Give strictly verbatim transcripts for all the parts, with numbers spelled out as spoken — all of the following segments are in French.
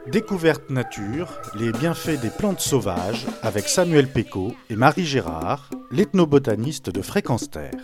Découverte nature, les bienfaits des plantes sauvages avec Samuel Pécaud et Marie Gérard, l'ethnobotaniste de Fréquence Terre.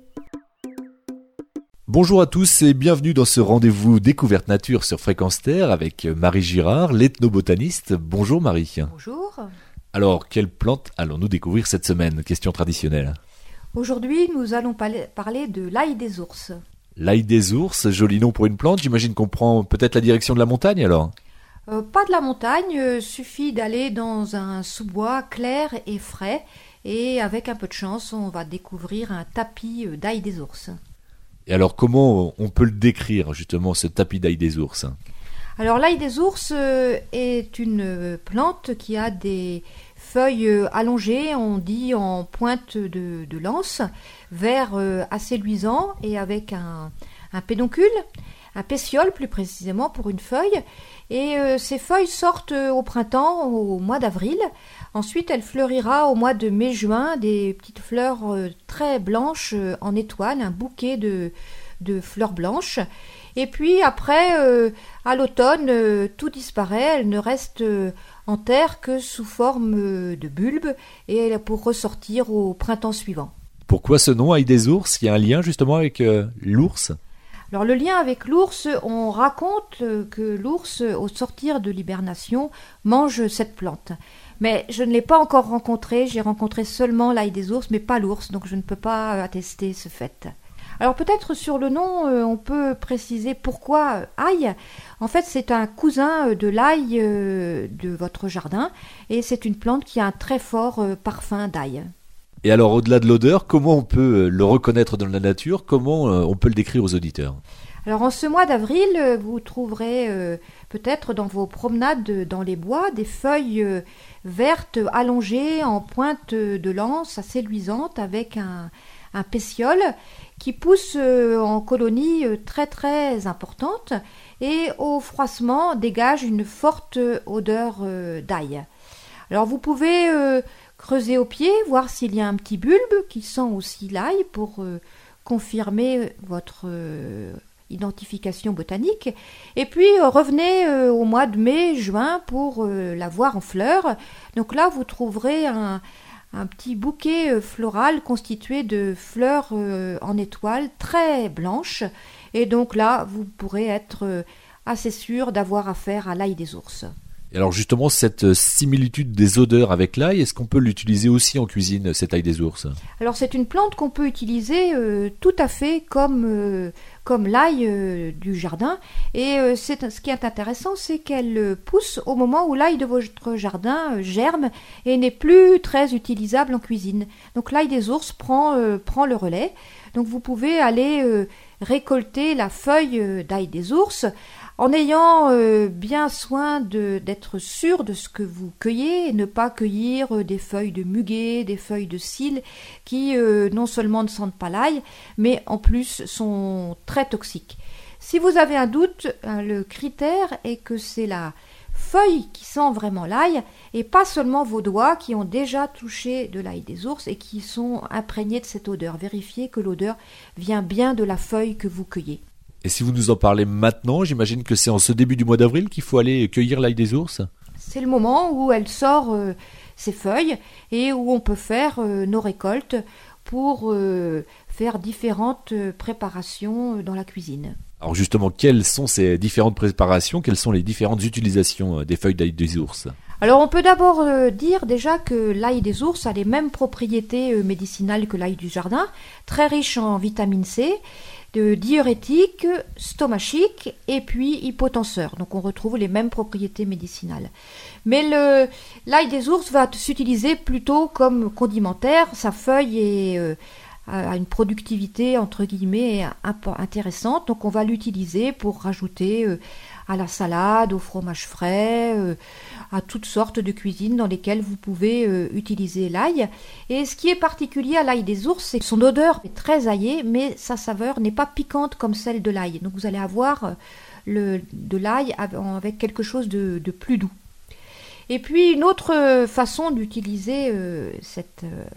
Bonjour à tous et bienvenue dans ce rendez-vous Découverte nature sur Fréquence Terre avec Marie Girard, l'ethnobotaniste. Bonjour Marie. Bonjour. Alors, quelle plante allons-nous découvrir cette semaine? Question traditionnelle. Aujourd'hui, nous allons parler de l'ail des ours. L'ail des ours, joli nom pour une plante. J'imagine qu'on prend peut-être la direction de la montagne alors? euh, Pas de la montagne, euh, suffit d'aller dans un sous-bois clair et frais. Et avec un peu de chance, on va découvrir un tapis euh, d'ail des ours. Et alors, comment on peut le décrire justement, ce tapis d'ail des ours? Alors l'ail des ours euh, est une euh, plante qui a des feuilles euh, allongées, on dit en pointe de, de lance, vert euh, assez luisant et avec un, un pédoncule, un pétiole plus précisément pour une feuille. Et euh, ces feuilles sortent euh, au printemps, au mois d'avril. Ensuite, elle fleurira au mois de mai-juin, des petites fleurs euh, très blanches euh, en étoiles, un bouquet de, de fleurs blanches. Et puis après, euh, à l'automne, euh, tout disparaît, elle ne reste euh, en terre que sous forme euh, de bulbe et pour ressortir au printemps suivant. Pourquoi ce nom, ail des ours? Il y a un lien justement avec euh, l'ours? Alors le lien avec l'ours, on raconte euh, que l'ours, au sortir de l'hibernation, mange cette plante. Mais je ne l'ai pas encore rencontré, j'ai rencontré seulement l'ail des ours, mais pas l'ours, donc je ne peux pas euh, attester ce fait. Alors peut-être sur le nom, euh, on peut préciser pourquoi euh, ail. En fait, c'est un cousin euh, de l'ail euh, de votre jardin et c'est une plante qui a un très fort euh, parfum d'ail. Et alors, au-delà de l'odeur, comment on peut euh, le reconnaître dans la nature? Comment euh, on peut le décrire aux auditeurs? Alors en ce mois d'avril, euh, vous trouverez euh, peut-être dans vos promenades euh, dans les bois des feuilles euh, vertes allongées en pointe de lance assez luisantes avec un, un pétiole qui pousse euh, en colonies euh, très très importantes et au froissement dégage une forte odeur euh, d'ail. Alors vous pouvez euh, creuser au pied, voir s'il y a un petit bulbe qui sent aussi l'ail pour euh, confirmer votre euh, identification botanique. Et puis euh, revenez euh, au mois de mai, juin pour euh, la voir en fleurs. Donc là vous trouverez un un petit bouquet euh, floral constitué de fleurs euh, en étoiles très blanches. Et donc là, vous pourrez être euh, assez sûr d'avoir affaire à l'ail des ours. Et alors justement, cette similitude des odeurs avec l'ail, est-ce qu'on peut l'utiliser aussi en cuisine, cet ail des ours? Alors c'est une plante qu'on peut utiliser euh, tout à fait comme, euh, comme l'ail euh, du jardin. Et euh, c'est, ce qui est intéressant, c'est qu'elle euh, pousse au moment où l'ail de votre jardin euh, germe et n'est plus très utilisable en cuisine. Donc l'ail des ours prend, euh, prend le relais. Donc vous pouvez aller euh, récolter la feuille euh, d'ail des ours en ayant euh, bien soin de, d'être sûr de ce que vous cueillez et ne pas cueillir euh, des feuilles de muguet, des feuilles de cils qui euh, non seulement ne sentent pas l'ail, mais en plus sont très toxiques. Si vous avez un doute, hein, le critère est que c'est la feuille qui sent vraiment l'ail et pas seulement vos doigts qui ont déjà touché de l'ail des ours et qui sont imprégnés de cette odeur. Vérifiez que l'odeur vient bien de la feuille que vous cueillez. Et si vous nous en parlez maintenant, j'imagine que c'est en ce début du mois d'avril qu'il faut aller cueillir l'ail des ours? C'est le moment où elle sort euh, ses feuilles et où on peut faire euh, nos récoltes pour euh, faire différentes euh, préparations dans la cuisine. Alors justement, quelles sont ces différentes préparations? Quelles sont les différentes utilisations des feuilles d'ail des ours? Alors on peut d'abord euh, dire déjà que l'ail des ours a les mêmes propriétés euh, médicinales que l'ail du jardin, très riche en vitamine C, de diurétique, stomachique et puis hypotenseur. Donc on retrouve les mêmes propriétés médicinales. Mais le, l'ail des ours va s'utiliser plutôt comme condimentaire. Sa feuille est, euh, a une productivité entre guillemets intéressante. Donc on va l'utiliser pour rajouter euh, à la salade, au fromage frais, euh, à toutes sortes de cuisines dans lesquelles vous pouvez euh, utiliser l'ail. Et ce qui est particulier à l'ail des ours, c'est que son odeur est très aillée, mais sa saveur n'est pas piquante comme celle de l'ail. Donc vous allez avoir le, de l'ail avec quelque chose de, de plus doux. Et puis une autre façon d'utiliser euh, cette euh,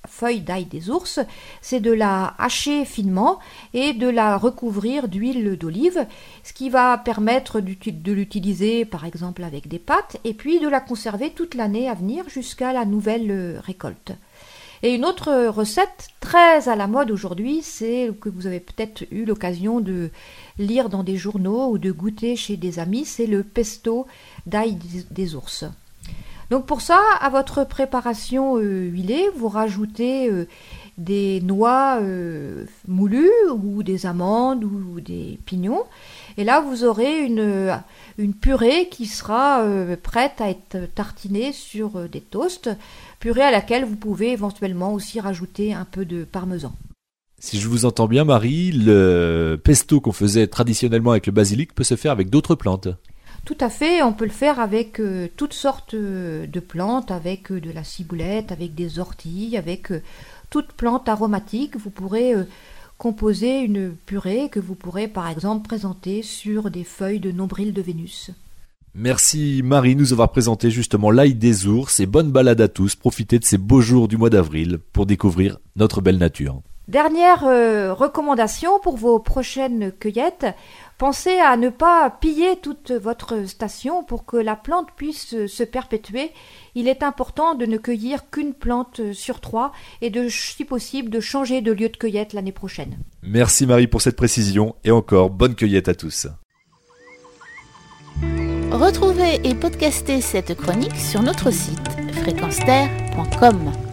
feuille d'ail des ours, c'est de la hacher finement et de la recouvrir d'huile d'olive, ce qui va permettre de l'utiliser par exemple avec des pâtes et puis de la conserver toute l'année à venir jusqu'à la nouvelle récolte. Et une autre recette très à la mode aujourd'hui, c'est que vous avez peut-être eu l'occasion de lire dans des journaux ou de goûter chez des amis, c'est le pesto d'ail des ours. Donc pour ça, à votre préparation euh, huilée, vous rajoutez euh, des noix euh, moulues ou des amandes ou des pignons. Et là, vous aurez une, une purée qui sera euh, prête à être tartinée sur euh, des toasts. Purée à laquelle vous pouvez éventuellement aussi rajouter un peu de parmesan. Si je vous entends bien, Marie, le pesto qu'on faisait traditionnellement avec le basilic peut se faire avec d'autres plantes. Tout à fait, on peut le faire avec euh, toutes sortes euh, de plantes, avec euh, de la ciboulette, avec des orties, avec euh, toute plante aromatique. Vous pourrez euh, composer une purée que vous pourrez par exemple présenter sur des feuilles de nombril de Vénus. Merci Marie de nous avoir présenté justement l'ail des ours et bonne balade à tous. Profitez de ces beaux jours du mois d'avril pour découvrir notre belle nature. Dernière euh, recommandation pour vos prochaines cueillettes, pensez à ne pas piller toute votre station pour que la plante puisse se perpétuer. Il est important de ne cueillir qu'une plante sur trois et de, si possible, de changer de lieu de cueillette l'année prochaine. Merci Marie pour cette précision et encore bonne cueillette à tous. Retrouvez et podcastez cette chronique sur notre site fréquence terre point com.